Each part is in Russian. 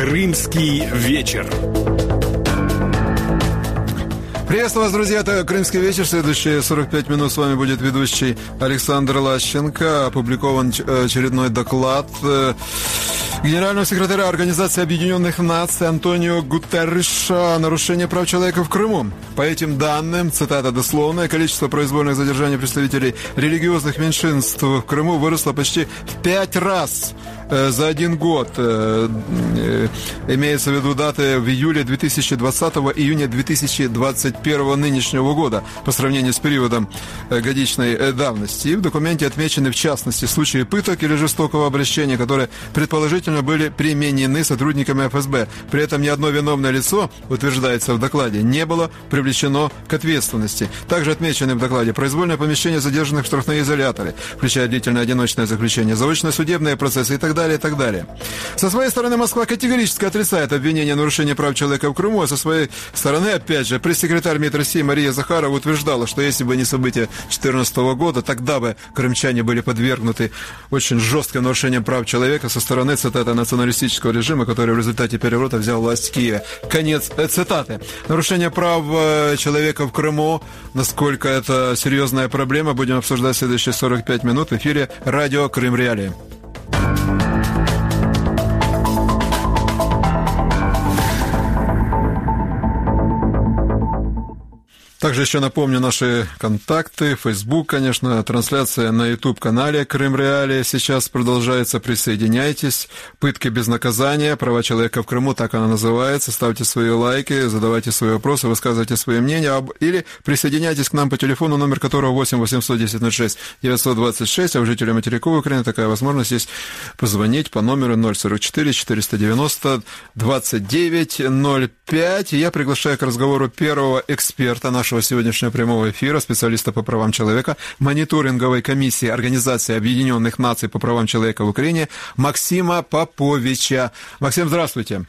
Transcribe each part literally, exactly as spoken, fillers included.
Крымский вечер. Приветствую вас, друзья, это «Крымский вечер». Следующие сорок пять минут с вами будет ведущий Александр Лащенко. Опубликован очередной доклад генерального секретаря Организации Объединенных Наций Антонио Гутерриша о нарушении прав человека в Крыму. По этим данным, цитата дословная, количество произвольных задержаний представителей религиозных меньшинств в Крыму выросло почти в пять раз за один год. Имеется в виду даты в июле две тысячи двадцатого, июня две тысячи двадцать первого нынешнего года по сравнению с периодом годичной давности. И в документе отмечены в частности случаи пыток или жестокого обращения, которые предположительно были применены сотрудниками эф эс бэ. При этом ни одно виновное лицо, утверждается в докладе, не было привлечено к ответственности. Также отмечены в докладе произвольное помещение задержанных в штрафные изоляторы, включая длительное одиночное заключение, заочно-судебные процессы и так далее, и так далее. Со своей стороны, Москва категорически отрицает обвинение в нарушении прав человека в Крыму, а со своей стороны, опять же, пресс-секретарь МИД России Мария Захарова утверждала, что если бы не события две тысячи четырнадцатого года, тогда бы крымчане были подвергнуты очень жестким нарушениям прав человека со стороны, цитата, националистического режима, который в результате переворота взял власть в Киеве. Конец цитаты. Нарушение прав человека в Крыму, насколько это серьезная проблема, будем обсуждать в следующие сорок пять минут в эфире радио «Крым Реалии». Также еще напомню наши контакты, Facebook, конечно, трансляция на YouTube-канале «Крым Реалии» сейчас продолжается, присоединяйтесь. «Пытки без наказания. Права человека в Крыму», так она называется. Ставьте свои лайки, задавайте свои вопросы, высказывайте свои мнения, или присоединяйтесь к нам по телефону, номер которого восемь восемьсот десять ноль шесть девятьсот двадцать шесть, а у жителей материковой Украины такая возможность есть позвонить по номеру ноль сорок четыре четыреста девяносто двадцать девять ноль пять. И я приглашаю к разговору первого эксперта нашего сегодняшнего прямого эфира, специалиста по правам человека, мониторинговой комиссии Организации Объединенных Наций по правам человека в Украине Максима Поповича. Максим, здравствуйте.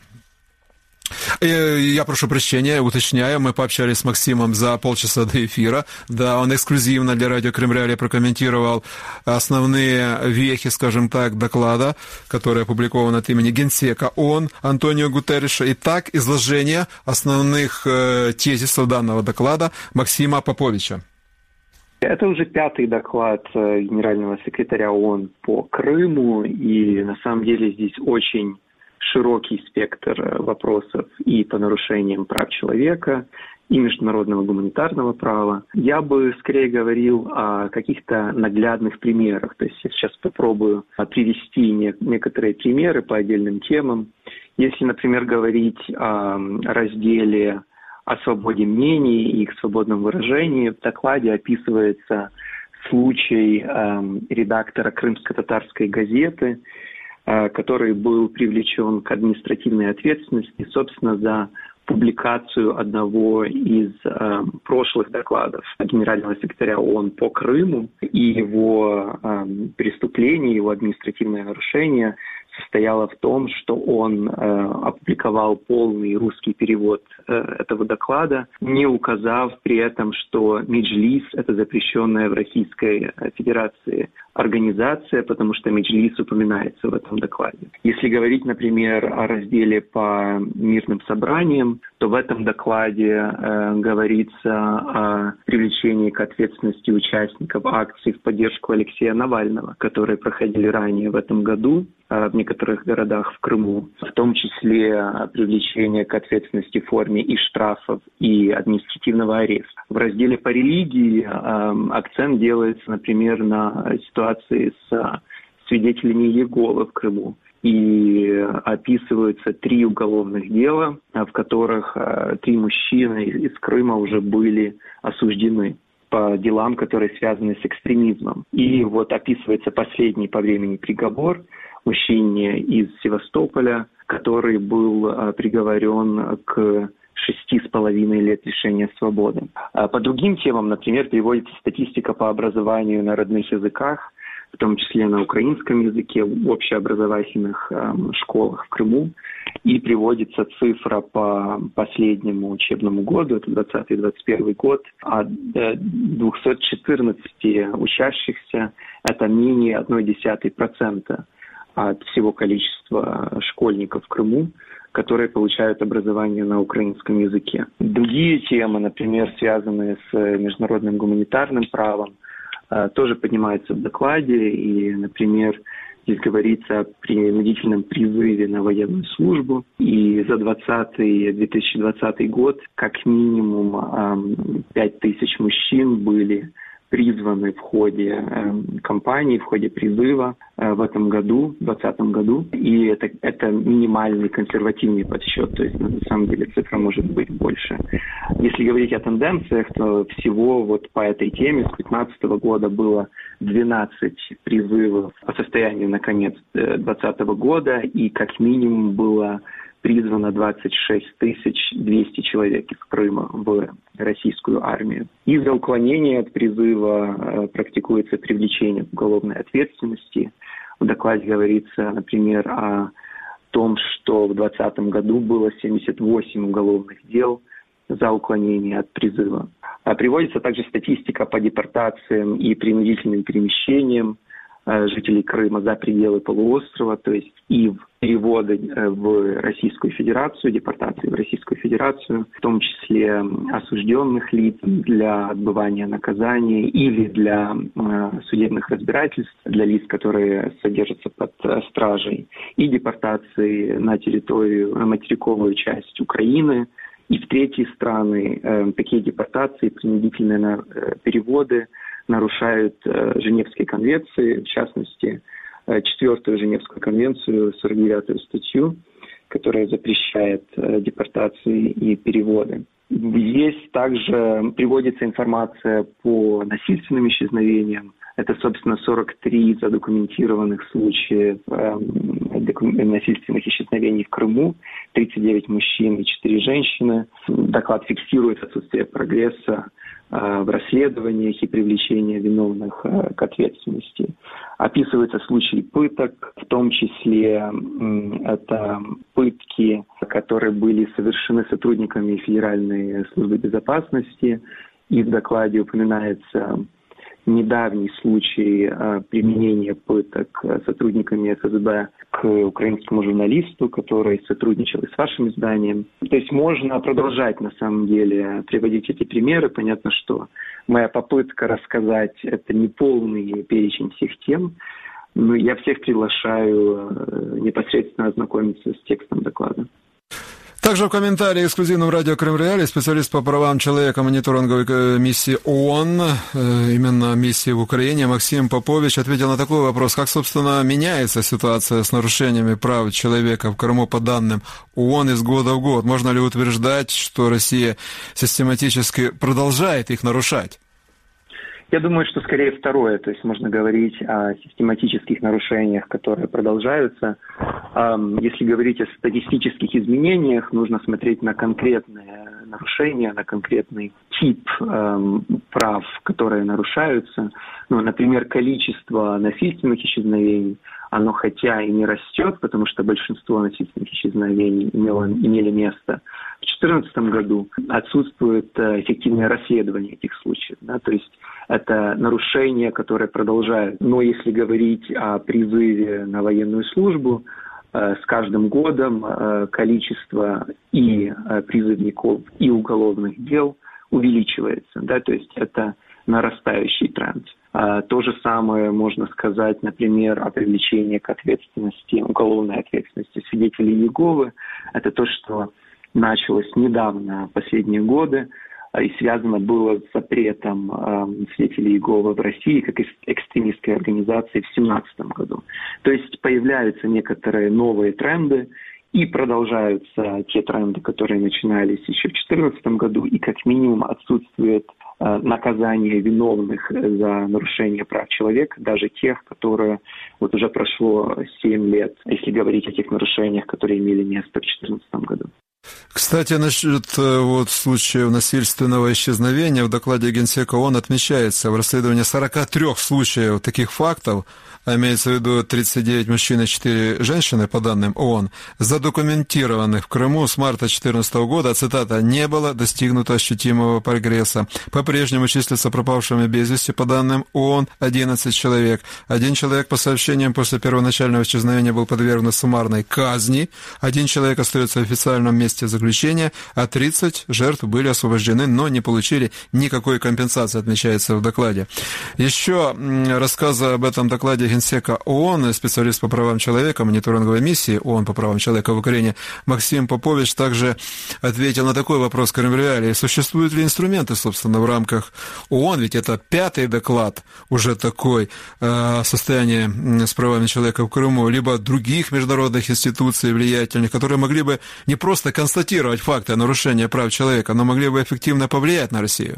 Я прошу прощения, уточняю, мы пообщались с Максимом за полчаса до эфира. Да, он эксклюзивно для радио «Крым Реалии» прокомментировал основные вехи, скажем так, доклада, который опубликован от имени Генсека ООН Антонио Гутерриша. Итак, изложение основных э, тезисов данного доклада Максима Поповича. Это уже пятый доклад генерального секретаря ООН по Крыму, и на самом деле здесь очень широкий спектр вопросов и по нарушениям прав человека, и международного гуманитарного права. Я бы скорее говорил о каких-то наглядных примерах. То есть я сейчас попробую привести некоторые примеры по отдельным темам. Если, например, говорить о разделе о свободе мнений и их свободном выражении, в докладе описывается случай редактора крымско-татарской газеты, который был привлечен к административной ответственности, собственно, за публикацию одного из э, прошлых докладов генерального секретаря ООН по Крыму, и его э, преступление, его административное нарушение состояло в том, что он э, опубликовал полный русский перевод э, этого доклада, не указав при этом, что Меджлис – это запрещенная в Российской Федерации организация, потому что Меджлис упоминается в этом докладе. Если говорить, например, о разделе по мирным собраниям, то в этом докладе э, говорится о привлечении к ответственности участников акций в поддержку Алексея Навального, которые проходили ранее в этом году э, в некоторых городах в Крыму, в том числе привлечение к ответственности в форме и штрафов, и административного ареста. В разделе по религии э, акцент делается, например, на ситуации с свидетелями Иеговы в Крыму. И описываются три уголовных дела, в которых три мужчины из Крыма уже были осуждены по делам, которые связаны с экстремизмом. И вот описывается последний по времени приговор мужчине из Севастополя, который был приговорен к шести с половиной лет лишения свободы. По другим темам, например, приводится статистика по образованию на родных языках, в том числе на украинском языке, в общеобразовательных э, школах в Крыму. И приводится цифра по последнему учебному году, это двадцатый двадцать первый год, от двухсот четырнадцати учащихся, это менее ноль целых одна десятая процента от всего количества школьников в Крыму, которые получают образование на украинском языке. Другие темы, например, связанные с международным гуманитарным правом, тоже поднимаются в докладе. И, например, здесь говорится о принудительном призыве на военную службу. И за две тысячи двадцатый год как минимум пять тысяч мужчин были призваны в ходе э, кампании, в ходе призыва э, в этом году, в двадцатом году. И это, это минимальный консервативный подсчет, то есть на самом деле цифра может быть больше. Если говорить о тенденциях, то всего вот по этой теме с две тысячи пятнадцатого года было двенадцать призывов по состоянию на конец две тысячи двадцатого года, и как минимум было призвано двадцать шесть тысяч двести человек из Крыма в российскую армию. Из-за уклонения от призыва практикуется привлечение к уголовной ответственности. В докладе говорится, например, о том, что в двадцатом году было семьдесят восемь уголовных дел за уклонение от призыва. Приводится также статистика по депортациям и принудительным перемещениям жителей Крыма за пределы полуострова, то есть и в переводы в Российскую Федерацию, депортации в Российскую Федерацию, в том числе осужденных лиц для отбывания наказания или для судебных разбирательств, для лиц, которые содержатся под стражей, и депортации на территорию, на материковую часть Украины, и в третьи страны. Такие депортации, принудительные переводы нарушают Женевские конвенции, в частности, четвертую Женевскую конвенцию, сорок девятую статью, которая запрещает депортации и переводы. Здесь также приводится информация по насильственным исчезновениям. Это, собственно, сорок три задокументированных случаев насильственных исчезновений в Крыму, тридцать девять мужчин и четыре женщины. Доклад фиксирует отсутствие прогресса в расследованиях и привлечении виновных к ответственности. Описываются случаи пыток, в том числе это пытки, которые были совершены сотрудниками Федеральной службы безопасности. И в докладе упоминается недавний случай применения пыток сотрудниками эф эс бэ к украинскому журналисту, который сотрудничал и с вашим изданием. То есть можно продолжать, на самом деле, приводить эти примеры. Понятно, что моя попытка рассказать — это не полный перечень всех тем, но я всех приглашаю непосредственно ознакомиться с текстом доклада. Также в комментарии эксклюзивном радио Крым Реалии специалист по правам человека мониторинговой миссии ООН, именно миссии в Украине, Максим Попович ответил на такой вопрос: как, собственно, меняется ситуация с нарушениями прав человека в Крыму по данным ООН из года в год? Можно ли утверждать, что Россия систематически продолжает их нарушать? Я думаю, что скорее второе, то есть можно говорить о систематических нарушениях, которые продолжаются. Если говорить о статистических изменениях, нужно смотреть на конкретные нарушения, на конкретный тип прав, которые нарушаются. Ну, например, количество насильственных исчезновений, оно хотя и не растет, потому что большинство насильственных исчезновений имело, имели место в две тысячи четырнадцатом году, отсутствует эффективное расследование этих случаев. Да, то есть это нарушения, которые продолжают. Но если говорить о призыве на военную службу, с каждым годом количество и призывников, и уголовных дел увеличивается. Да, то есть это нарастающий тренд. То же самое можно сказать, например, о привлечении к ответственности, уголовной ответственности свидетелей Иеговы. Это то, что началось недавно, последние годы, и связано было с запретом э, свидетелей Иеговы в России как экстремистской организации в две тысячи семнадцатом году. То есть появляются некоторые новые тренды, и продолжаются те тренды, которые начинались еще в две тысячи четырнадцатом году, и как минимум отсутствует э, наказание виновных за нарушение прав человека, даже тех, которые вот уже прошло семь лет, если говорить о тех нарушениях, которые имели место в две тысячи четырнадцатом году. Кстати, насчет вот случаев насильственного исчезновения в докладе Генсека ООН отмечается в расследовании сорок три случаев таких фактов, а имеется в виду тридцать девять мужчин и четыре женщины, по данным ООН, задокументированных в Крыму с марта две тысячи четырнадцатого года, цитата, «не было достигнуто ощутимого прогресса». По-прежнему числятся пропавшими без вести, по данным ООН, одиннадцать человек. Один человек, по сообщениям, после первоначального исчезновения был подвергнут суммарной казни. Один человек остается в официальном месте заключения, а тридцать жертв были освобождены, но не получили никакой компенсации, отмечается в докладе. Еще рассказы об этом докладе Генсека ООН, специалист по правам человека, мониторинговой миссии ООН по правам человека в Украине Максим Попович также ответил на такой вопрос Крым Реалии. Существуют ли инструменты, собственно, в рамках ООН, ведь это пятый доклад уже такой о состоянии с правами человека в Крыму, либо других международных институций влиятельных, которые могли бы не просто констатировать факты нарушения прав человека, но могли бы эффективно повлиять на Россию?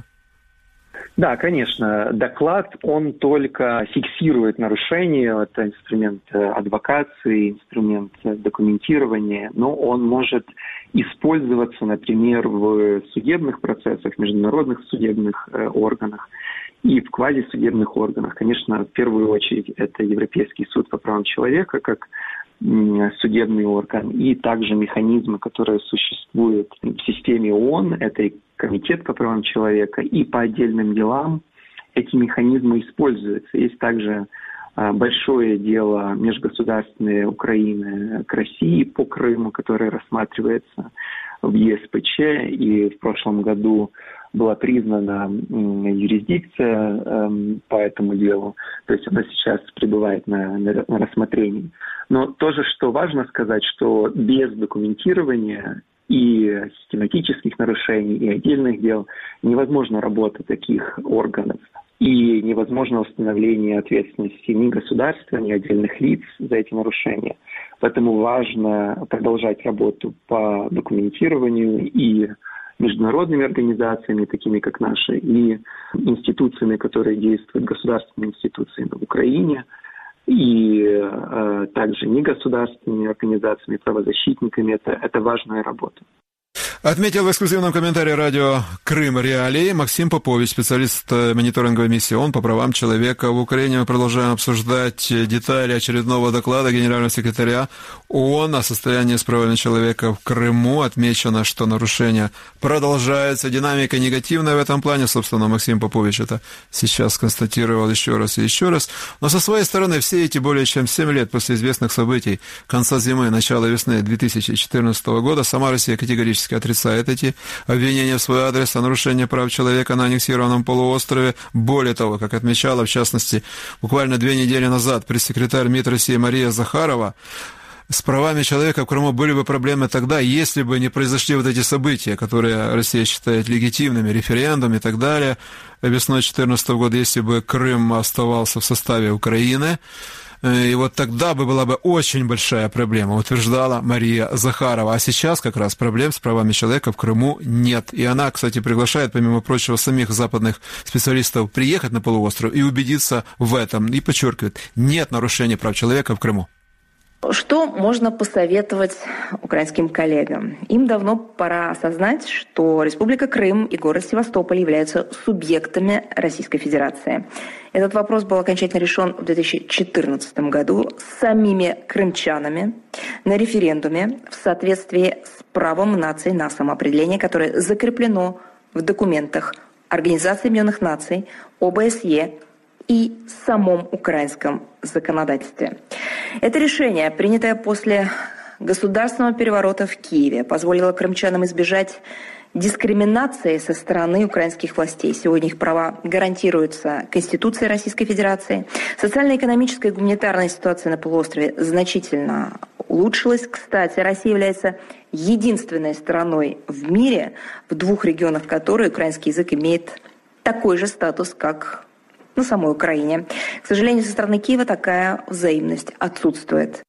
Да, конечно. Доклад, он только фиксирует нарушения, это инструмент адвокации, инструмент документирования, но он может использоваться, например, в судебных процессах, международных судебных органах и в квазисудебных органах. Конечно, в первую очередь это Европейский суд по правам человека, как судебный орган, и также механизмы, которые существуют в системе ООН, это и Комитет по правам человека, и по отдельным делам эти механизмы используются. Есть также большое дело межгосударственное Украины к России по Крыму, которое рассматривается в ЕСПЧ, и в прошлом году была признана юрисдикция по этому делу, то есть она сейчас пребывает на, на, на рассмотрении. Но тоже, что важно сказать, что без документирования и систематических нарушений, и отдельных дел невозможна работа таких органов. И невозможно установление ответственности ни государства, ни отдельных лиц за эти нарушения. Поэтому важно продолжать работу по документированию и международными организациями, такими как наши, и институциями, которые действуют, государственными институциями в Украине, и э, также негосударственными организациями, правозащитниками. Это, это важная работа. Отметил в эксклюзивном комментарии радио «Крым Реалии» Максим Попович, специалист мониторинговой миссии ООН по правам человека в Украине. Мы продолжаем обсуждать детали очередного доклада генерального секретаря ООН о состоянии с правами человека в Крыму. Отмечено, что нарушения продолжаются, динамика негативная в этом плане. Собственно, Максим Попович это сейчас констатировал еще раз и еще раз. Но со своей стороны, все эти более чем семь лет после известных событий конца зимы, начала весны две тысячи четырнадцатого года, сама Россия категорически отрицает отрицает эти обвинения в свой адрес о нарушении прав человека на аннексированном полуострове. Более того, как отмечала, в частности, буквально две недели назад пресс-секретарь МИД России Мария Захарова, с правами человека в Крыму были бы проблемы тогда, если бы не произошли вот эти события, которые Россия считает легитимными, референдум и так далее, весной две тысячи четырнадцатого года, если бы Крым оставался в составе Украины. И вот тогда бы была бы очень большая проблема, утверждала Мария Захарова. А сейчас как раз проблем с правами человека в Крыму нет. И она, кстати, приглашает, помимо прочего, самих западных специалистов приехать на полуостров и убедиться в этом. И подчеркивает, нет нарушения прав человека в Крыму. Что можно посоветовать украинским коллегам? Им давно пора осознать, что Республика Крым и город Севастополь являются субъектами Российской Федерации. Этот вопрос был окончательно решен в две тысячи четырнадцатом году самими крымчанами на референдуме в соответствии с правом нации на самоопределение, которое закреплено в документах Организации Объединенных Наций, ОБСЕ и самом украинском законодательстве. Это решение, принятое после государственного переворота в Киеве, позволило крымчанам избежать дискриминации со стороны украинских властей. Сегодня их права гарантируются Конституцией Российской Федерации. Социально-экономическая и гуманитарная ситуация на полуострове значительно улучшилась. Кстати, Россия является единственной страной в мире, в двух регионах которой украинский язык имеет такой же статус, как на самой Украине. К сожалению, со стороны Киева такая взаимность отсутствует.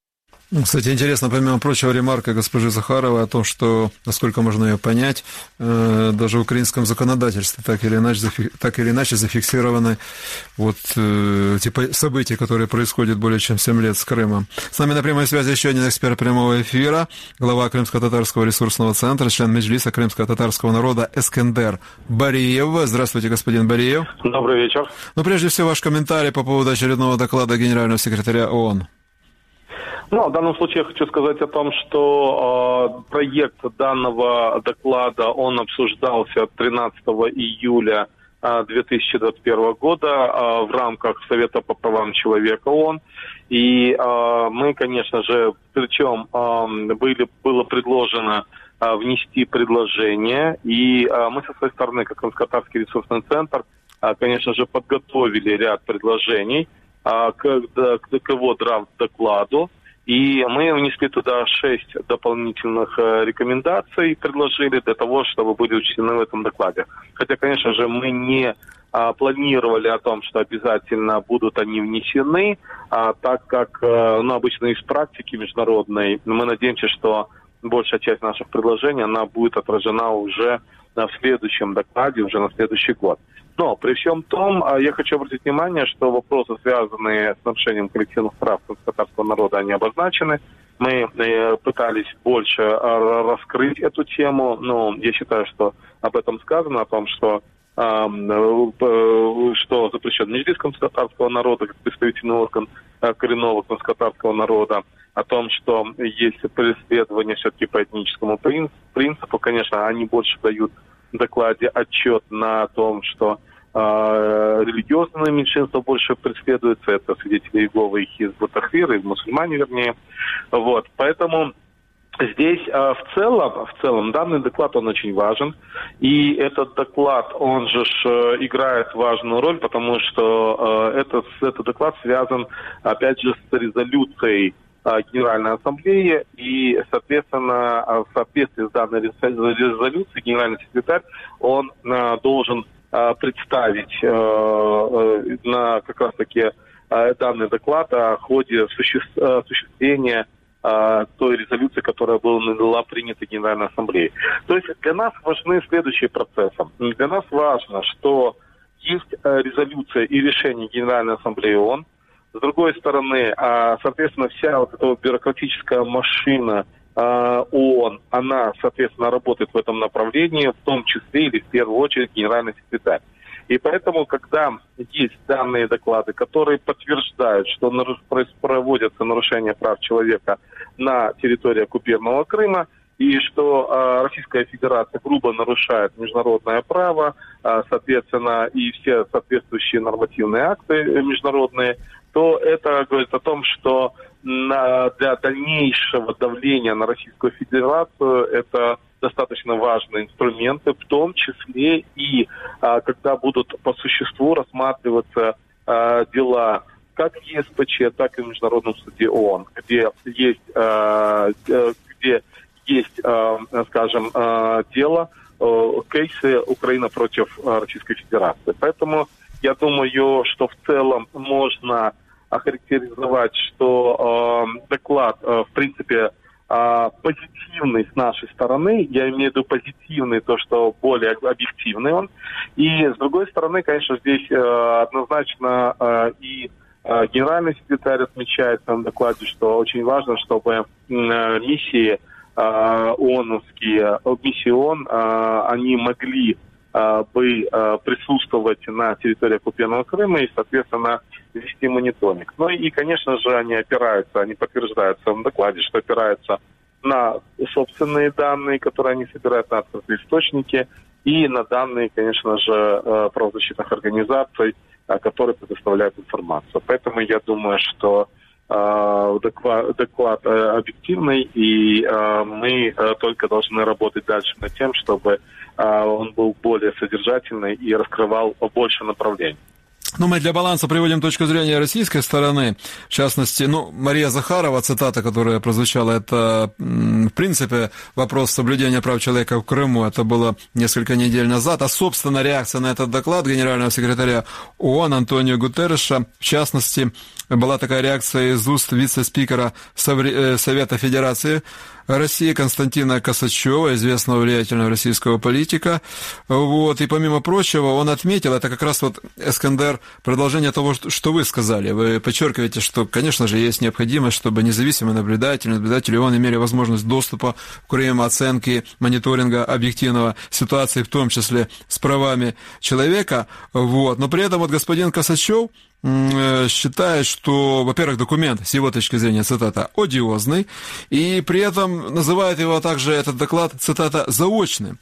Кстати, интересно, помимо прочего, ремарка госпожи Захаровой о том, что, насколько можно ее понять, даже в украинском законодательстве так или иначе, так или иначе зафиксированы вот типа события, которые происходят более чем семь лет с Крымом. С нами на прямой связи еще один эксперт прямого эфира, глава Крымско-татарского ресурсного центра, член Меджлиса крымско-татарского народа Эскендер Бариев. Здравствуйте, господин Бариев. Добрый вечер. Ну, прежде всего, ваш комментарий по поводу очередного доклада генерального секретаря ООН. Ну, в данном случае я хочу сказать о том, что э, проект данного доклада, он обсуждался тринадцатого июля две тысячи двадцать первого года э, в рамках Совета по правам человека ООН. И э, мы, конечно же, причем э, были, было предложено э, внести предложение, и э, мы со своей стороны, как Крымско-татарский ресурсный центр, э, конечно же, подготовили ряд предложений э, к, к, к его драфт-докладу. И мы внесли туда шесть дополнительных э, рекомендаций, предложили для того, чтобы были учтены в этом докладе. Хотя, конечно же, мы не а, планировали о том, что обязательно будут они внесены, а, так как, э, ну, обычно из практики международной, мы надеемся, что большая часть наших предложений, она будет отражена уже в следующем докладе, уже на следующий год. Но при всем том, я хочу обратить внимание, что вопросы, связанные с нарушением коллективных прав татарского народа, они обозначены. Мы пытались больше раскрыть эту тему, но я считаю, что об этом сказано, о том, что, что запрещен Меджлис крымско-татарского народа, как представительный орган коренного крымско-татарского народа, о том, что есть преследование все-таки по этническому принципу. Конечно, они больше дают в докладе отчет на том, что э, религиозные меньшинства больше преследуются, это свидетели Иеговы и Хизбут Тахрир, и мусульмане, вернее. Вот, поэтому здесь э, в целом, в целом данный доклад, он очень важен, и этот доклад, он же ж, играет важную роль, потому что э, этот, этот доклад связан, опять же, с резолюцией Генеральной Ассамблеи, и, соответственно, в соответствии с данной резолюцией генеральный секретарь, он а, должен а, представить а, на как раз-таки а, данный доклад о ходе осуществления а, той резолюции, которая была принята Генеральной Ассамблеей. То есть для нас важны следующие процессы. Для нас важно, что есть резолюция и решение Генеральной Ассамблеи ООН. С другой стороны, соответственно, вся вот эта бюрократическая машина ООН, она, соответственно, работает в этом направлении, в том числе или в первую очередь генеральный секретарь. И поэтому, когда есть данные доклады, которые подтверждают, что проводятся нарушения прав человека на территории оккупированного Крыма, и что э, Российская Федерация грубо нарушает международное право, э, соответственно, и все соответствующие нормативные акты международные, то это говорит о том, что на, для дальнейшего давления на Российскую Федерацию это достаточно важные инструменты, в том числе и э, когда будут по существу рассматриваться э, дела как в ЕСПЧ, так и в Международном суде ООН, где есть, э, где есть, скажем, дело, кейсы Украина против Российской Федерации. Поэтому я думаю, что в целом можно охарактеризовать, что доклад, в принципе, позитивный с нашей стороны. Я имею в виду позитивный, то, что более объективный он. И, с другой стороны, конечно, здесь однозначно и генеральный секретарь отмечает в своем докладе, что очень важно, чтобы миссии ООНовские, миссии ООН, они могли бы присутствовать на территории оккупированного Крыма и, соответственно, вести мониторинг. Ну и, конечно же, они опираются, они подтверждают в своем докладе, что опираются на собственные данные, которые они собирают, на открытые источники, и на данные, конечно же, правозащитных организаций, которые предоставляют информацию. Поэтому я думаю, что Доклад, доклад объективный, и мы только должны работать дальше над тем, чтобы он был более содержательный и раскрывал больше направлений. Ну, мы для баланса приводим точку зрения российской стороны. В частности, ну, Мария Захарова, цитата, которая прозвучала, это, в принципе, вопрос соблюдения прав человека в Крыму. Это было несколько недель назад. А, собственно, реакция на этот доклад генерального секретаря ООН Антонио Гутерреша, в частности, была такая реакция из уст вице-спикера Совета Федерации России Константина Косачева, известного влиятельного российского политика. Вот. И помимо прочего, он отметил, это как раз вот, Эскандер, продолжение того, что вы сказали. Вы подчеркиваете, что, конечно же, есть необходимость, чтобы независимые наблюдатели, наблюдатели ООН имели возможность доступа к Крыму, оценки, мониторинга объективного ситуации, в том числе с правами человека. Вот. Но при этом вот господин Косачев считает, что, во-первых, документ, с его точки зрения, цитата, одиозный, и при этом называет его также, этот доклад, цитата, заочным,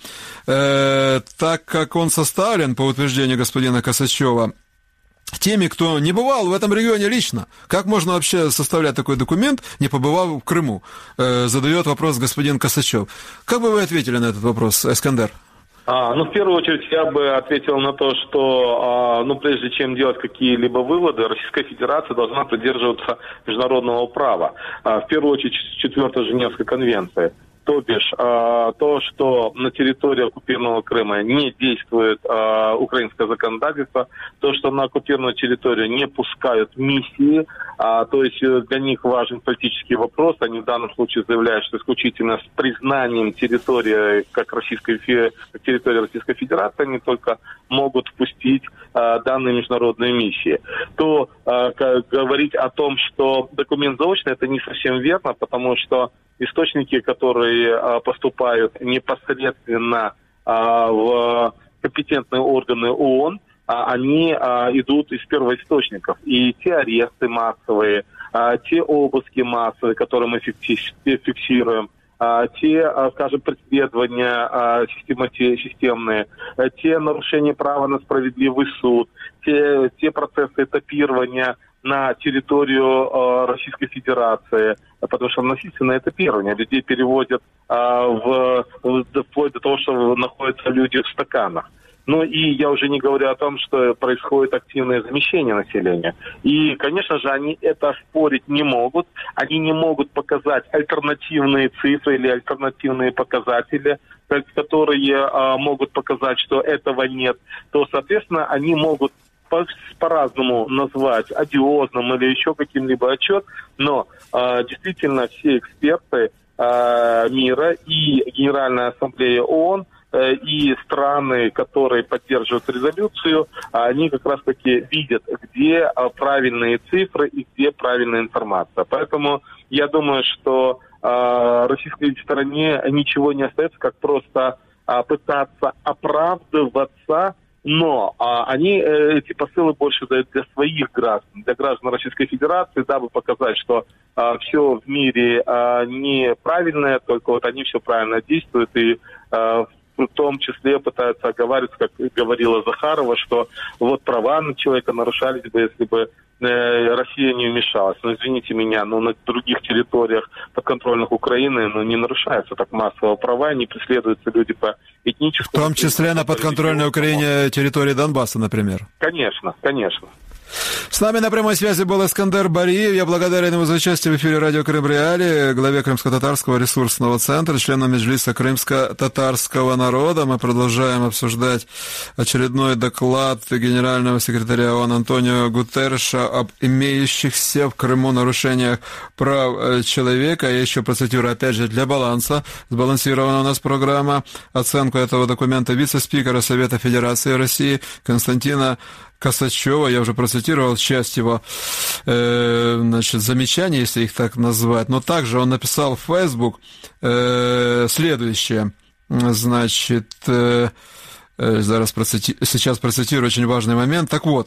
э, так как он составлен, по утверждению господина Косачева, теми, кто не бывал в этом регионе лично. Как можно вообще составлять такой документ, не побывав в Крыму? Э, задает вопрос господин Косачев. Как бы вы ответили на этот вопрос, Эскандер? А, ну, в первую очередь, я бы ответил на то, что, а, ну, прежде чем делать какие-либо выводы, Российская Федерация должна придерживаться международного права. А, в первую очередь, четвертой Женевской конвенции. То бишь, а, то, что на территории оккупированного Крыма не действует а, украинское законодательство, то, что на оккупированную территорию не пускают миссии, а, то есть для них важен политический вопрос. Они в данном случае заявляют, что исключительно с признанием территории как, Российской, как территории Российской Федерации они только могут впустить а, данные международные миссии. То а, говорить о том, что документ заочный, это не совсем верно, потому что источники, которые а, поступают непосредственно а, в компетентные органы ООН, а, они а, идут из первоисточников. И те аресты массовые, а, те обыски массовые, которые мы фиксируем, а, те, а, скажем, преследования а, системные, а, те нарушения права на справедливый суд, те, те процессы этапирования на территорию э, Российской Федерации, потому что насильственное этапирование. Людей переводят э, в, в, вплоть до того, что находятся люди в стаканах. Ну и я уже не говорю о том, что происходит активное замещение населения. И, конечно же, они это оспорить не могут. Они не могут показать альтернативные цифры или альтернативные показатели, которые э, могут показать, что этого нет. То, соответственно, они могут по-разному назвать одиозным или еще каким-либо отчет, но э, действительно все эксперты э, мира и Генеральная Ассамблея ООН э, и страны, которые поддерживают резолюцию, они как раз-таки видят, где э, правильные цифры и где правильная информация. Поэтому я думаю, что э, российской стороне ничего не остается, как просто э, пытаться оправдываться. Но а, они, э, эти посылы больше дают для своих граждан, для граждан Российской Федерации, дабы показать, что а, все в мире а, неправильное, только вот они все правильно действуют, и а, в том числе пытаются оговариваться, как говорила Захарова, что вот права человека нарушались бы, если бы э, Россия не вмешалась. Но извините меня, но на других территориях подконтрольных Украины ну, не нарушаются так массово права, не преследуются люди по этническому... В том числе на подконтрольной Украине территории Донбасса, например. Конечно, конечно. С нами на прямой связи был Эскандер Бариев. Я благодарен ему за участие в эфире радио Крым Реалии, главе Крымско-Татарского ресурсного центра, члену Меджлиса крымско-татарского народа. Мы продолжаем обсуждать очередной доклад генерального секретаря ООН Антонио Гутерреша об имеющихся в Крыму нарушениях прав человека. Я еще процитирую, опять же, для баланса. Сбалансирована у нас программа. Оценку этого документа вице-спикера Совета Федерации России Константина Косачева, я уже процитировал часть его э, значит, замечаний, если их так назвать, но также он написал в Facebook э, следующее, значит, э, э, зараз процити... сейчас процитирую очень важный момент, так вот,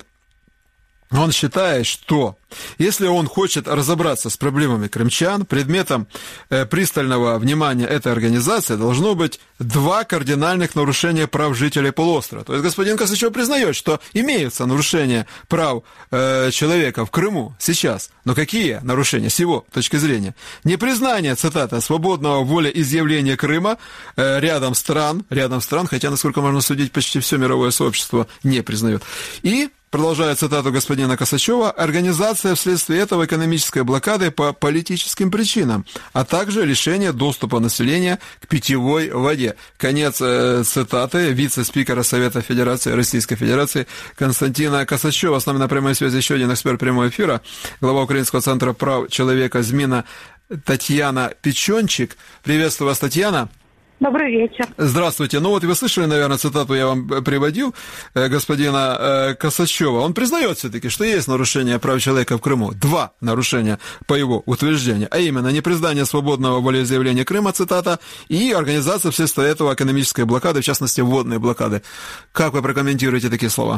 он считает, что если он хочет разобраться с проблемами крымчан, предметом э, пристального внимания этой организации должно быть два кардинальных нарушения прав жителей полуострова. То есть господин Косачев признает, что имеются нарушения прав э, человека в Крыму сейчас. Но какие нарушения с его точки зрения? Непризнание, цитата, свободного волеизъявления Крыма э, рядом стран, рядом стран, хотя, насколько можно судить, почти все мировое сообщество не признает. И продолжая цитату господина Косачева, организация вследствие этого экономической блокады по политическим причинам, а также лишение доступа населения к питьевой воде. Конец э, цитаты вице-спикера Совета Федерации Российской Федерации Константина Косачева. С нами на прямой связи еще один эксперт прямого эфира, глава Украинского центра прав человека «Змина» Татьяна Печенчик. Приветствую вас, Татьяна. Добрый вечер. Здравствуйте. Ну вот вы слышали, наверное, цитату я вам приводил э, господина э, Косачева. Он признает все-таки, что есть нарушение прав человека в Крыму. Два нарушения по его утверждению, а именно непризнание свободного волеизъявления Крыма, цитата, и организация вследствие этого экономической блокады, в частности, водной блокады. Как вы прокомментируете такие слова?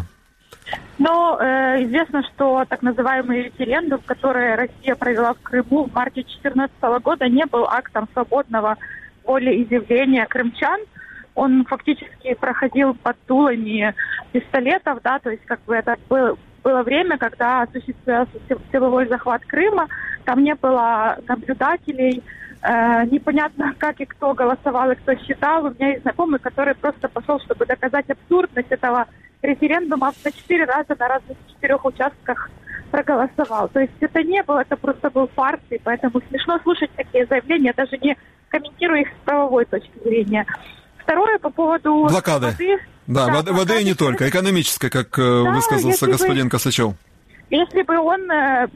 Ну, э, известно, что так называемый референдум, который Россия провела в Крыму в марте две тысячи четырнадцатого года, не был актом свободного волеизъявления крымчан. Он фактически проходил под дулами пистолетов, да, то есть как бы это было, было время, когда осуществлялся силовой захват Крыма, там не было наблюдателей, э, непонятно, как и кто голосовал и кто считал. У меня есть знакомый, который просто пошел, чтобы доказать абсурдность этого референдума, на четыре раза на разных четырех участках проголосовал. То есть это не было, это просто был фарс, и поэтому смешно слушать такие заявления, даже не комментирую их с правовой точки зрения. Второе, по поводу блокады. Воды. Да, да воды, воды и не только, экономической, как да, высказался господин бы, Косачев. Если бы он э,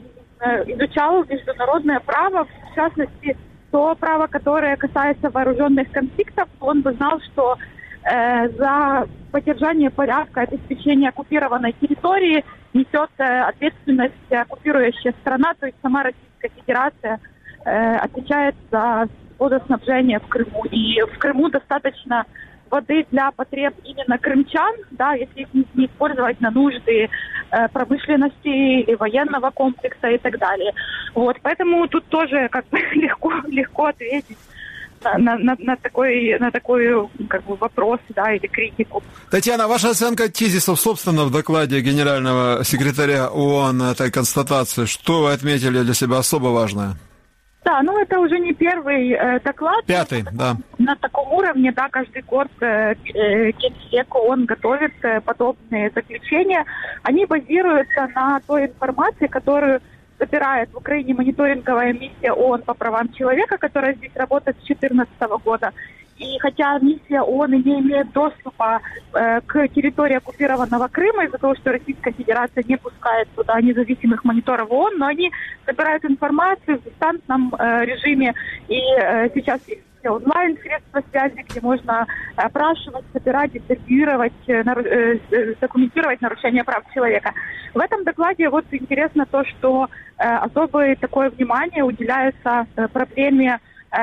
изучал международное право, в частности, то право, которое касается вооруженных конфликтов, он бы знал, что э, за поддержание порядка, обеспечение оккупированной территории несет э, ответственность оккупирующая страна, то есть сама Российская Федерация э, отвечает за водоснабжение в Крыму. И в Крыму достаточно воды для потреб именно крымчан, да, если их не использовать на нужды э, промышленности или военного комплекса и так далее. Вот, поэтому тут тоже как бы легко, легко ответить на, на, на такой, на такой как бы вопрос, да, или критику. Татьяна, ваша оценка тезисов, собственно, в докладе генерального секретаря ООН этой констатации, что вы отметили для себя особо важное? Да, ну это уже не первый э, доклад. Пятый, да. На таком уровне, да, каждый год э, э, Генсек ООН готовит э, подобные заключения. Они базируются на той информации, которую собирает в Украине мониторинговая миссия ООН по правам человека, которая здесь работает с две тысячи четырнадцатого года. И хотя миссия ООН не имеет доступа э, к территории оккупированного Крыма из-за того, что Российская Федерация не пускает туда независимых мониторов ООН, но они собирают информацию в дистантном э, режиме. И э, сейчас есть онлайн средства связи, где можно опрашивать, собирать, интервьюировать, э, э, документировать нарушения прав человека. В этом докладе вот интересно то, что э, особое такое внимание уделяется э, проблеме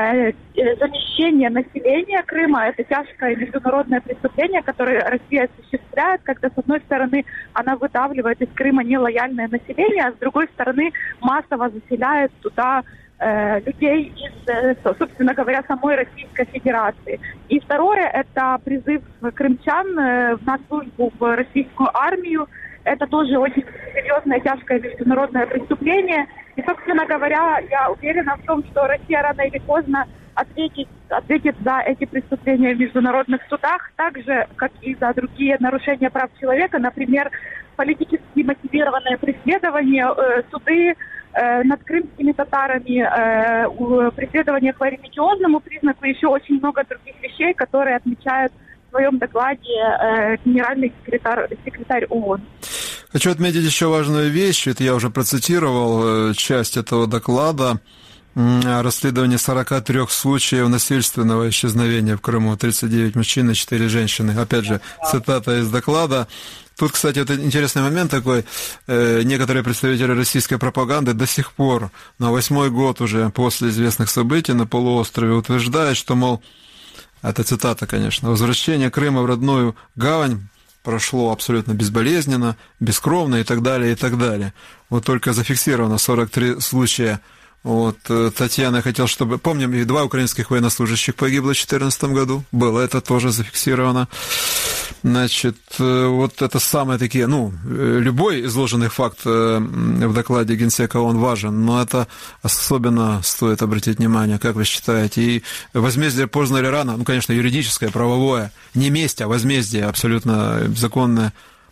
замещение населения Крыма. Это тяжкое международное преступление, которое Россия осуществляет, когда, с одной стороны, она выдавливает из Крыма нелояльное население, а с другой стороны, массово заселяет туда э, людей из, э, собственно говоря, самой Российской Федерации. И второе, это призыв крымчан э, на службу в российскую армию. Это тоже очень серьезное, тяжкое международное преступление. И, собственно говоря, я уверена в том, что Россия рано или поздно ответит, ответит за эти преступления в международных судах, так же, как и за другие нарушения прав человека, например, политически мотивированное преследование, э, суды э, над крымскими татарами, э, преследование по религиозному признаку, еще очень много других вещей, которые отмечают в своем докладе э, генеральный секретарь, секретарь ООН. Хочу отметить еще важную вещь, это я уже процитировал часть этого доклада, расследование сорок три случаев насильственного исчезновения в Крыму, тридцать девять мужчин и четыре женщины. Опять же, цитата из доклада. Тут, кстати, вот интересный момент такой, некоторые представители российской пропаганды до сих пор, на восьмой год уже после известных событий на полуострове, утверждают, что, мол, это цитата, конечно, возвращение Крыма в родную гавань прошло абсолютно безболезненно, бескровно и так далее, и так далее. Вот только зафиксировано сорок три случая. Вот, Татьяна хотел, чтобы... Помним, и два украинских военнослужащих погибло в две тысячи четырнадцатом году. Было это тоже зафиксировано. Значит, вот это самые такие... Ну, любой изложенный факт в докладе Генсека ООН важен, но это особенно стоит обратить внимание, как вы считаете. И возмездие поздно или рано, ну, конечно, юридическое, правовое, не месть, а возмездие абсолютно законное,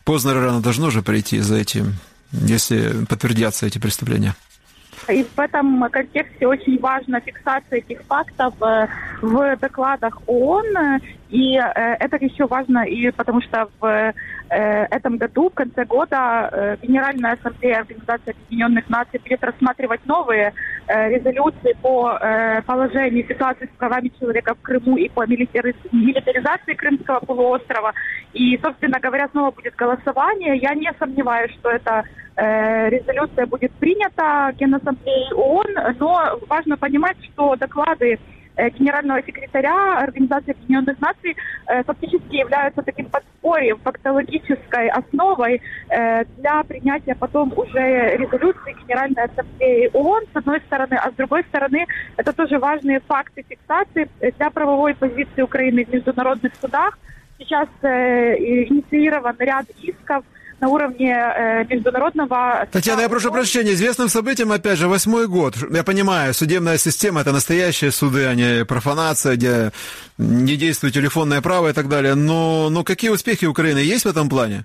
поздно или рано должно же прийти за этим, если подтвердятся эти преступления. И в этом контексте очень важна фиксация этих фактов в докладах ООН. И это еще важно, и потому что в этом году, в конце года, Генеральная ассамблея Организации Объединенных Наций будет рассматривать новые резолюции по положению ситуации с правами человека в Крыму и по милитаризации Крымского полуострова. И, собственно говоря, снова будет голосование. Я не сомневаюсь, что эта резолюция будет принята Генассамблеей ООН, но важно понимать, что доклады Генерального секретаря Организации Объединенных Наций э, фактически являются таким подспорьем, фактологической основой э, для принятия потом уже резолюции Генеральной Ассамблеи ООН, с одной стороны, а с другой стороны, это тоже важные факты фиксации для правовой позиции Украины в международных судах. Сейчас э, инициирован ряд исков на уровне э, международного... Татьяна, я прошу прощения, известным событием, опять же, восьмой год. Я понимаю, судебная система — это настоящие суды, а не профанация, где не действует телефонное право и так далее. Но, но какие успехи Украины есть в этом плане?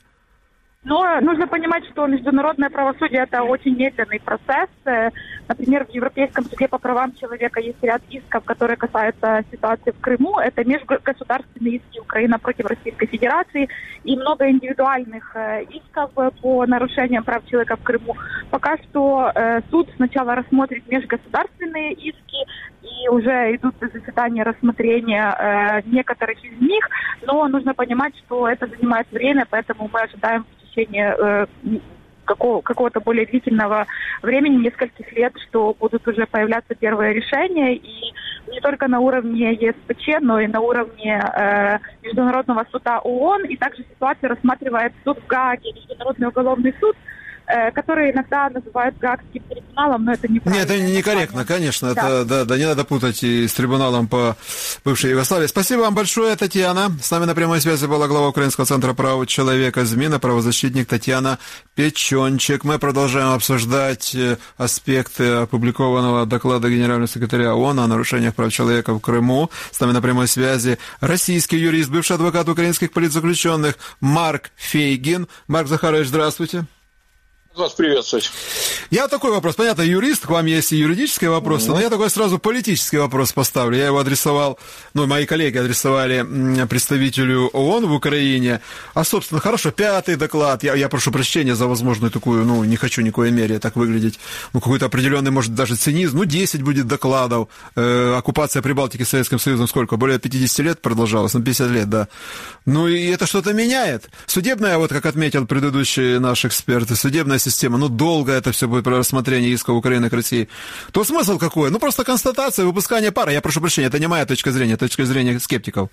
Но нужно понимать, что международное правосудие – это очень медленный процесс. Например, в Европейском суде по правам человека есть ряд исков, которые касаются ситуации в Крыму. Это межгосударственные иски Украины против Российской Федерации и много индивидуальных исков по нарушениям прав человека в Крыму. Пока что суд сначала рассмотрит межгосударственные иски, и уже идут заседания рассмотрения некоторых из них, но нужно понимать, что это занимает время, поэтому мы ожидаем в течение э, какого, какого-то более длительного времени, нескольких лет, что будут уже появляться первые решения, и не только на уровне ЕСПЧ, но и на уровне э, Международного суда ООН, и также ситуацию рассматривает суд в Гааге, Международный уголовный суд, которые иногда называют Гаагским трибуналом, но это неправильно. Нет, это некорректно, конечно. Да. Это, да, да, не надо путать и с трибуналом по бывшей Югославии. Спасибо вам большое, Татьяна. С нами на прямой связи была глава Украинского центра прав человека ЗМИНа, правозащитник Татьяна Печенчик. Мы продолжаем обсуждать аспекты опубликованного доклада генерального секретаря ООН о нарушениях прав человека в Крыму. С нами на прямой связи российский юрист, бывший адвокат украинских политзаключенных Марк Фейгин. Марк Захарович, здравствуйте. Вас приветствовать. Я такой вопрос. Понятно, юрист, к вам есть и юридические вопросы, mm-hmm. но я такой сразу политический вопрос поставлю. Я его адресовал, ну, мои коллеги адресовали представителю ООН в Украине. А, собственно, хорошо, пятый доклад. Я, я прошу прощения за возможную такую, ну, не хочу ни в коей мере так выглядеть, ну, какой-то определенный, может, даже цинизм. Ну, десять будет докладов. Э, оккупация Прибалтики Советским Союзом сколько? Более пятьдесят лет продолжалась? Ну, пятьдесят лет, да. Ну, и это что-то меняет. Судебная, вот как отметил предыдущий наш эксперт, судебная система, ну, долго это все будет про рассмотрение исков Украины к России, то смысл какой? Ну, просто констатация, выпускание пары. Я прошу прощения, это не моя точка зрения, это точка зрения скептиков.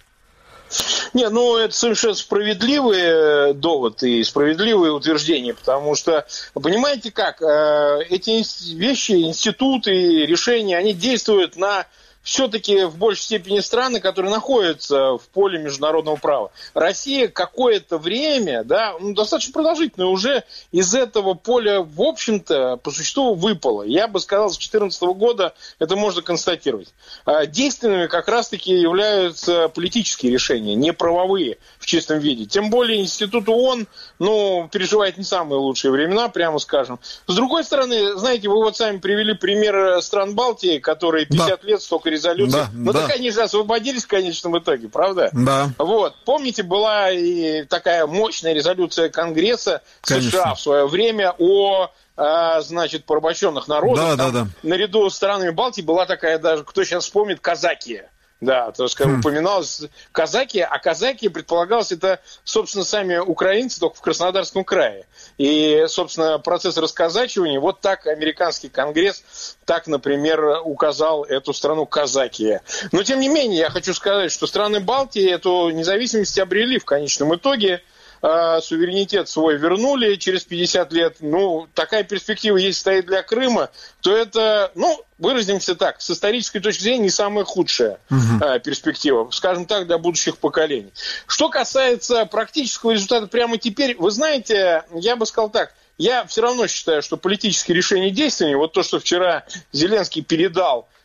Не, ну, это совершенно справедливый довод и справедливые утверждения, потому что, понимаете как, эти вещи, институты, решения, они действуют на все-таки в большей степени страны, которые находятся в поле международного права. Россия какое-то время, да, ну, достаточно продолжительное, уже из этого поля, в общем-то, по существу выпало. Я бы сказал, с две тысячи четырнадцатого года это можно констатировать. Действенными как раз-таки являются политические решения, не правовые в чистом виде. Тем более институт ООН, ну, переживает не самые лучшие времена, прямо скажем. С другой стороны, знаете, вы вот сами привели пример стран Балтии, которые пятьдесят да. лет столько резолюций. Да, ну, да. так они же освободились в конечном итоге, правда? Да. Вот. Помните, была и такая мощная резолюция Конгресса Конечно. США в свое время о, а, значит, порабощенных народах. Да, да, да. Наряду с странами Балтии была такая даже, кто сейчас вспомнит, Казакия. Да, то есть, как хм. упоминалось, казаки, а казаки, предполагалось, это, собственно, сами украинцы, только в Краснодарском крае. И, собственно, процесс расказачивания, вот так американский конгресс, так, например, указал эту страну Казакия. Но, тем не менее, я хочу сказать, что страны Балтии эту независимость обрели в конечном итоге. Суверенитет свой вернули через пятьдесят лет. Ну, такая перспектива, если стоит для Крыма, то это, ну, выразимся так, с исторической точки зрения не самая худшая угу. а, перспектива, скажем так, для будущих поколений. Что касается практического результата прямо теперь, вы знаете, я бы сказал так, я все равно считаю, что политические решения действеннее. Вот то, что вчера Зеленский передал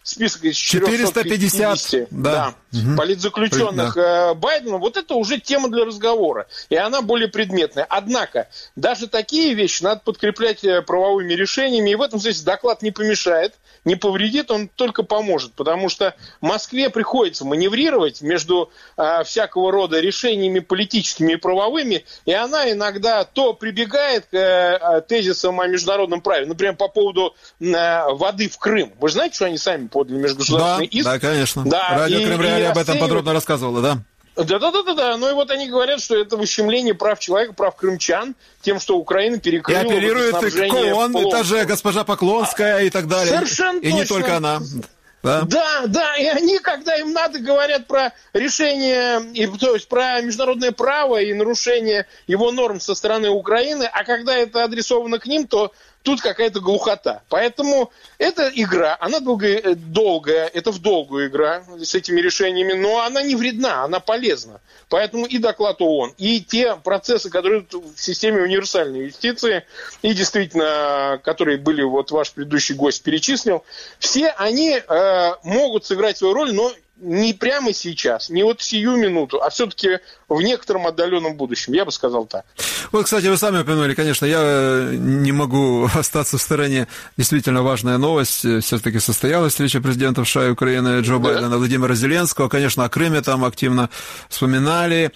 список из четыреста пятьдесят да, да, угу. политзаключенных да. Байдена, вот это уже тема для разговора, и она более предметная. Однако, даже такие вещи надо подкреплять правовыми решениями, и в этом смысле доклад не помешает, не повредит, он только поможет, потому что Москве приходится маневрировать между э, всякого рода решениями политическими и правовыми, и она иногда то прибегает к э, тезисам о международном праве, например, по поводу э, воды в Крым. Вы же знаете, что они сами подали межгосударственный да, иск? Да, конечно. Да, Радио и, Крым Реалии об этом расценивают... подробно рассказывало, да? Да-да-да-да, ну и вот они говорят, что это ущемление прав человека, прав крымчан, тем, что Украина перекрыла... И апеллирует к ООН, это же госпожа Поклонская а, и так далее. Совершенно и точно. не только она. Да? да, да, и они, когда им надо, говорят про решение, и, то есть про международное право и нарушение его норм со стороны Украины, а когда это адресовано к ним, то тут какая-то глухота. Поэтому эта игра, она долгая, долгая, это в долгую игра с этими решениями, но она не вредна, она полезна. Поэтому и доклад ООН, и те процессы, которые в системе универсальной юстиции, и действительно, которые были, вот ваш предыдущий гость перечислил, все они э, могут сыграть свою роль, но не прямо сейчас, не вот сию минуту, а все-таки в некотором отдаленном будущем, я бы сказал так. Вот, кстати, вы сами упомянули, конечно, я не могу остаться в стороне. Действительно важная новость. Все-таки состоялась встреча президентов США и Украины Джо Байдена, да. Владимира Зеленского. Конечно, о Крыме там активно вспоминали.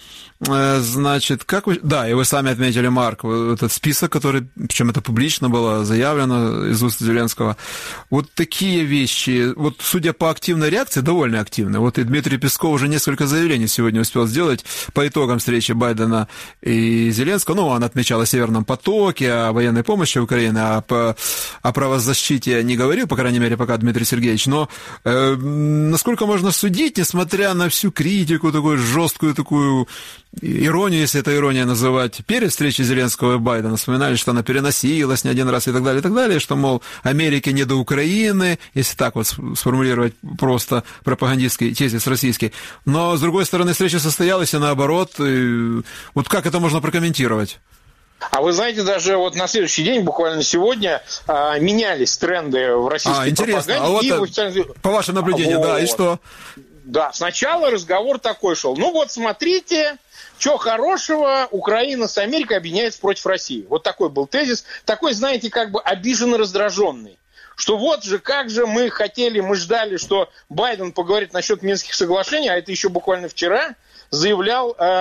Значит, как вы... Да, и вы сами отметили, Марк, этот список, который, причем это публично было заявлено из уст Зеленского. Вот такие вещи, вот судя по активной реакции, довольно активной. Вот и Дмитрий Песков уже несколько заявлений сегодня успел сделать по итогам встречи Байдена и Зеленского. Ну, он отмечал о Северном потоке, о военной помощи Украины, а по... о правозащите не говорил, по крайней мере, пока Дмитрий Сергеевич. Но э, насколько можно судить, несмотря на всю критику, такую жесткую такую иронию, если это ирония называть, перед встречей Зеленского и Байдена вспоминали, что она переносилась не один раз и так далее, и так далее, что, мол, Америке не до Украины, если так вот сформулировать просто пропагандистский тезис российский. Но, с другой стороны, встреча состоялась, и наоборот, и вот как это можно прокомментировать? А вы знаете, даже вот на следующий день, буквально сегодня, а, менялись тренды в российской а, интересно. пропаганде. А вот и это, в официальной... по вашим наблюдениям, вот. Да, и что? Да, сначала разговор такой шел. Ну вот, смотрите, что хорошего, Украина с Америкой объединяется против России. Вот такой был тезис. Такой, знаете, как бы обиженно раздраженный. Что вот же, как же мы хотели, мы ждали, что Байден поговорит насчет Минских соглашений, а это еще буквально вчера заявлял э,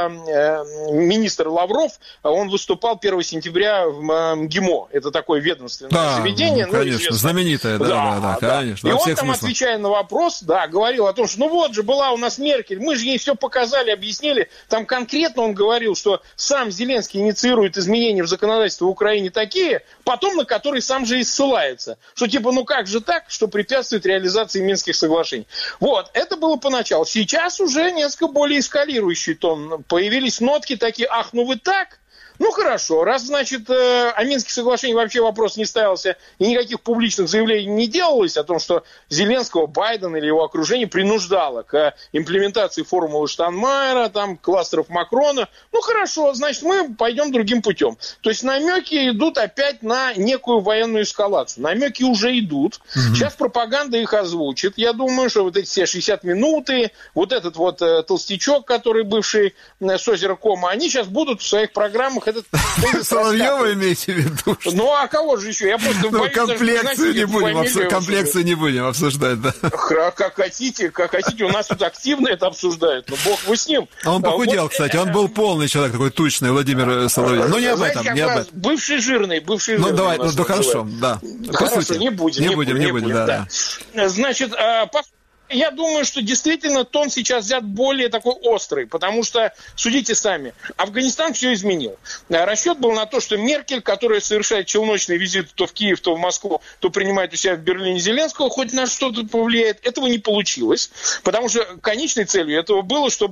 э, министр Лавров, он выступал первого сентября в МГИМО. Это такое ведомственное да, заведение. Ну, конечно, ну, знаменитое, да, да, да, да, конечно. И он там, смыслах. отвечая на вопрос, да, говорил о том, что ну вот же, была у нас Меркель, мы же ей все показали, объяснили. Там конкретно он говорил, что сам Зеленский инициирует изменения в законодательстве в Украине такие, потом на которые сам же и ссылается. Что типа, ну как же так, что препятствует реализации Минских соглашений. Вот, это было поначалу. Сейчас уже несколько более эскалирующий тон. Появились нотки такие, ах, ну вы так? Ну хорошо, раз, значит, о Минских соглашениях вообще вопрос не ставился и никаких публичных заявлений не делалось о том, что Зеленского, Байдена или его окружение принуждало к имплементации формулы Штайнмайера, там, кластеров Макрона, ну хорошо, значит, мы пойдем другим путем. То есть намеки идут опять на некую военную эскалацию. Намеки уже идут. Угу. Сейчас пропаганда их озвучит. Я думаю, что вот эти все шестьдесят минуты, вот этот вот э, толстячок, который бывший э, с озера Кома, они сейчас будут в своих программах этот... Соловьева имеете в виду? Ну, а кого же еще? Я просто ну, боюсь, комплекцию, не будем, фамилию, комплекцию не будем обсуждать, да. Как хотите, как хотите. У нас тут активно это обсуждают. Но бог вы с ним. А он похудел, вот, кстати. Он был полный человек, такой тучный, Владимир Соловьев. Ну, не об этом, не об этом. Бывший жирный, бывший жирный. Ну, давай, ну, хорошо, да. Хорошо, не будем. Не будем, не будем, да. Значит, по я думаю, что действительно тон сейчас взят более такой острый, потому что, судите сами, Афганистан все изменил. Расчет был на то, что Меркель, которая совершает челночный визит то в Киев, то в Москву, то принимает у себя в Берлине Зеленского, хоть на что-то повлияет. Этого не получилось, потому что конечной целью этого было, чтобы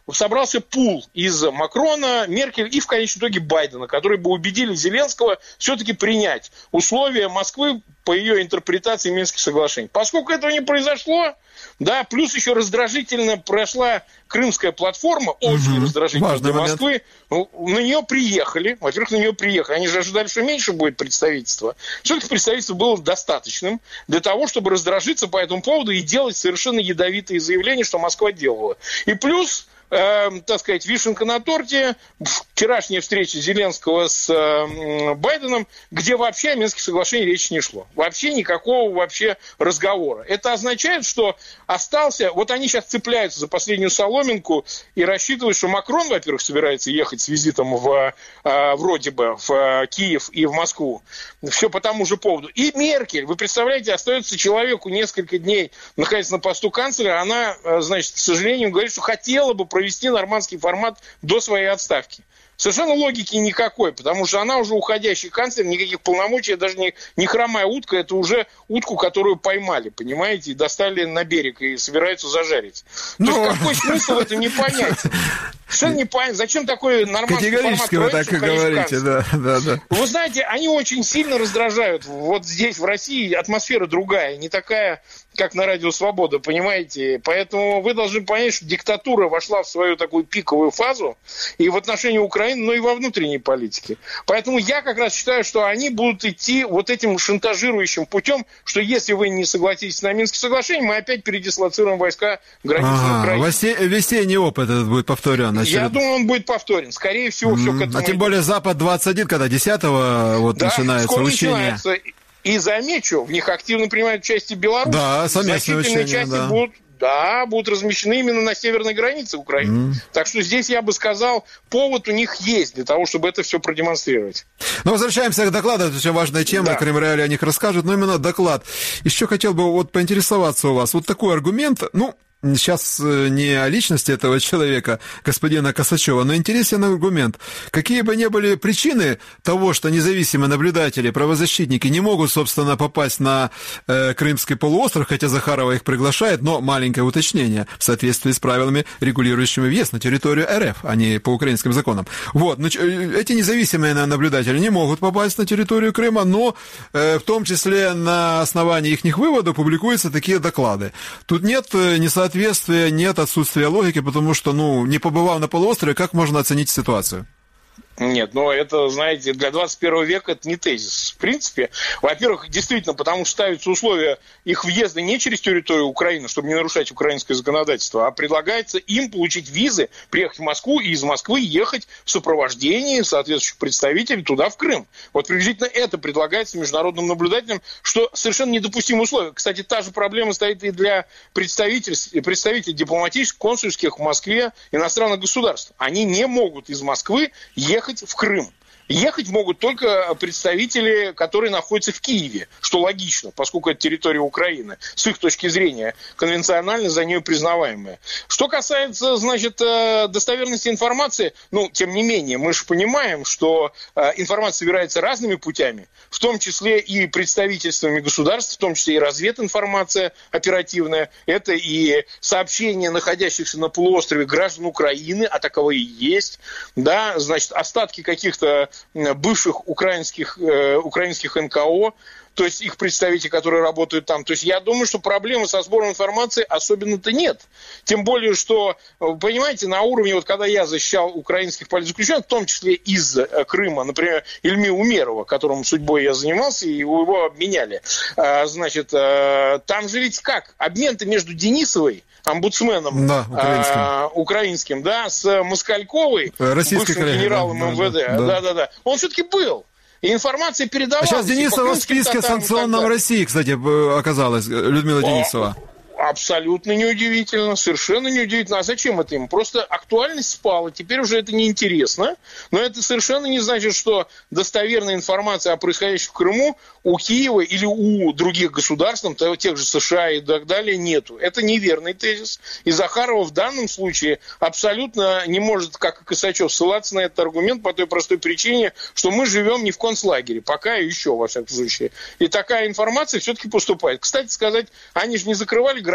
собрался пул из Макрона, Меркель и в конечном итоге Байдена, которые бы убедили Зеленского все-таки принять условия Москвы по ее интерпретации Минских соглашений. Поскольку этого не произошло, да, плюс еще раздражительно прошла Крымская платформа, очень угу. раздражительно для Москвы. Ну, на нее приехали, во-первых, на нее приехали. Они же ожидали, что меньше будет представительства. Все-таки представительство было достаточным для того, чтобы раздражиться по этому поводу и делать совершенно ядовитые заявления, что Москва делала. И плюс... Э, так сказать, вишенка на торте, вчерашняя встреча Зеленского с э, Байденом, где вообще о Минских соглашениях речи не шло. Вообще никакого вообще разговора. Это означает, что остался... Вот они сейчас цепляются за последнюю соломинку и рассчитывают, что Макрон, во-первых, собирается ехать с визитом в, э, вроде бы в э, Киев и в Москву. Все по тому же поводу. И Меркель, вы представляете, остается человеку несколько дней находиться на посту канцлера, она, э, значит, к сожалению, говорит, что хотела бы провести провести нормандский формат до своей отставки. Совершенно логики никакой, потому что она уже уходящий канцлер, никаких полномочий, даже не, не хромая утка, это уже утку, которую поймали, понимаете, и достали на берег и собираются зажарить. Но... То есть какой смысл в этом непонятен? Совершенно непонятно, зачем такой нормандский формат категорически вы так и говорите, да, да, да. Вы знаете, они очень сильно раздражают. Вот здесь, в России, атмосфера другая, не такая, как на Радио Свобода, понимаете? Поэтому вы должны понять, что диктатура вошла в свою такую пиковую фазу и в отношении Украины, но и во внутренней политике. Поэтому я как раз считаю, что они будут идти вот этим шантажирующим путем, что если вы не согласитесь на Минские соглашения, мы опять передислоцируем войска к границе ага, Украины. Весенний опыт этот будет повторен. Я думаю, он будет повторен. Скорее всего, mm-hmm. все к этому. А тем более Запад двадцать один, когда десятого вот да, начинается учение. Начинается. И замечу, в них активно принимают участие Беларусь. Да, совместное учение, части да. будут, да, будут размещены именно на северной границе Украины. Mm. Так что здесь, я бы сказал, повод у них есть для того, чтобы это все продемонстрировать. Но возвращаемся к докладу, это очень важная тема, да. Крым Реалии о них расскажет, но именно доклад. Еще хотел бы вот поинтересоваться у вас. Вот такой аргумент, ну, сейчас не о личности этого человека, господина Косачева, но интересен аргумент. Какие бы ни были причины того, что независимые наблюдатели, правозащитники не могут, собственно, попасть на э, Крымский полуостров, хотя Захарова их приглашает, но маленькое уточнение в соответствии с правилами, регулирующими въезд на территорию РФ, а не по украинским законам. Вот, но эти независимые наблюдатели не могут попасть на территорию Крыма, но э, в том числе на основании их выводов публикуются такие доклады. Тут нет несоответствия Соответствия, нет отсутствия логики, потому что, ну, не побывав на полуострове, как можно оценить ситуацию? Нет, но это, знаете, для двадцать первого века это не тезис. В принципе, во-первых, действительно, потому что ставятся условия их въезда не через территорию Украины, чтобы не нарушать украинское законодательство, а предлагается им получить визы, приехать в Москву и из Москвы ехать в сопровождении соответствующих представителей туда, в Крым. Вот приблизительно это предлагается международным наблюдателям, что совершенно недопустимое условие. Кстати, та же проблема стоит и для представителей, представителей дипломатических, консульских в Москве иностранных государств. Они не могут из Москвы ехать в Крым. Ехать могут только представители, которые находятся в Киеве, что логично, поскольку это территория Украины, с их точки зрения, конвенционально за нее признаваемая. Что касается, значит, достоверности информации, ну, тем не менее, мы же понимаем, что информация собирается разными путями, в том числе и представительствами государств, в том числе и развединформация оперативная, это и сообщения находящихся на полуострове граждан Украины, а таковые и есть, да, значит, остатки каких-то бывших украинских, э, украинских эн ка о, то есть их представители, которые работают там. То есть я думаю, что проблемы со сбором информации особенно-то нет. Тем более, что, понимаете, на уровне, вот когда я защищал украинских политзаключенных, в том числе из Крыма, например, Ильми Умерова, которым судьбой я занимался, и его обменяли. А, значит, а, там же ведь как? Обмен-то между Денисовой, омбудсменом да, украинским. А, украинским, да, с Москальковой, бывшим коллега, генералом да, эм вэ дэ. Да, да, да, да. Он все-таки был. И информация передавалась. А сейчас Денисова в списке санкционном России, кстати, оказалась, Людмила О, Денисова. Абсолютно неудивительно, совершенно неудивительно. А зачем это им? Просто актуальность спала, теперь уже это неинтересно. Но это совершенно не значит, что достоверная информация о происходящем в Крыму у Киева или у других государств, тех же США и так далее, нету. Это неверный тезис. И Захарова в данном случае абсолютно не может, как и Косачев, ссылаться на этот аргумент по той простой причине, что мы живем не в концлагере, пока и еще, во всяком случае. И такая информация все-таки поступает. Кстати сказать, они же не закрывали границы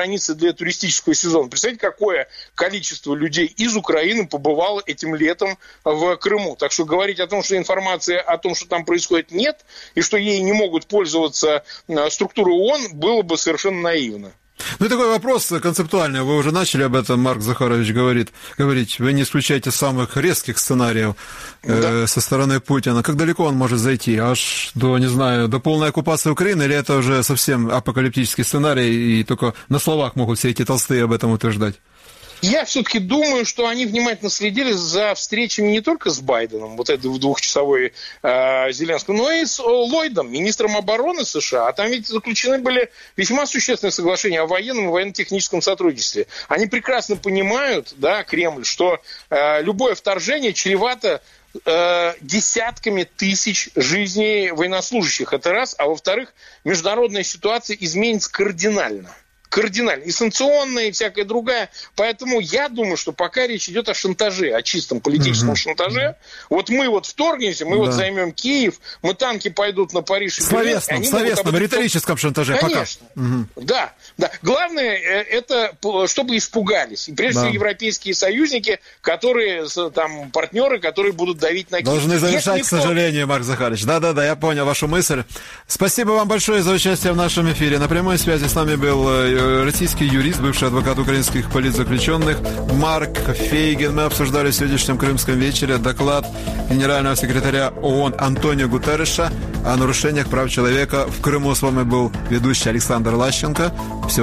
границы для туристического сезона. Представляете, какое количество людей из Украины побывало этим летом в Крыму. Так что говорить о том, что информации о том, что там происходит, нет, и что ей не могут пользоваться структуры ООН, было бы совершенно наивно. Ну и такой вопрос концептуальный. Вы уже начали об этом, Марк Захарович говорит, говорить. Вы не исключаете самых резких сценариев э, да. со стороны Путина. Как далеко он может зайти? Аж до, не знаю, до полной оккупации Украины? Или это уже совсем апокалиптический сценарий, и только на словах могут все эти толстые об этом утверждать? Я все-таки думаю, что они внимательно следили за встречами не только с Байденом, вот этой двухчасовой э, Зеленского, но и с Ллойдом, министром обороны США. А там ведь заключены были весьма существенные соглашения о военном и военно-техническом сотрудничестве. Они прекрасно понимают, да, Кремль, что э, любое вторжение чревато э, десятками тысяч жизней военнослужащих. Это раз. А во-вторых, международная ситуация изменится кардинально. Кардинально. И санкционная, и всякая другая. Поэтому я думаю, что пока речь идет о шантаже, о чистом политическом mm-hmm. шантаже. Вот мы вот вторгнемся, мы да. вот займем Киев, мы танки пойдут на Париж и Берлин. Словесном, словесном, этом... риторическом шантаже. Конечно. Пока. Mm-hmm. Да, да. Главное, это чтобы испугались. И прежде всего да. европейские союзники, которые, там, партнеры, которые будут давить на Киев. Должны завершать, никто... к сожалению, Марк Захарович. Да-да-да, я понял вашу мысль. Спасибо вам большое за участие в нашем эфире. На прямой связи с нами был российский юрист, бывший адвокат украинских политзаключенных Марк Фейгин. Мы обсуждали в сегодняшнем Крымском вечере доклад генерального секретаря ООН Антонио Гутерреша о нарушениях прав человека в Крыму. С вами был ведущий Александр Лащенко. Всего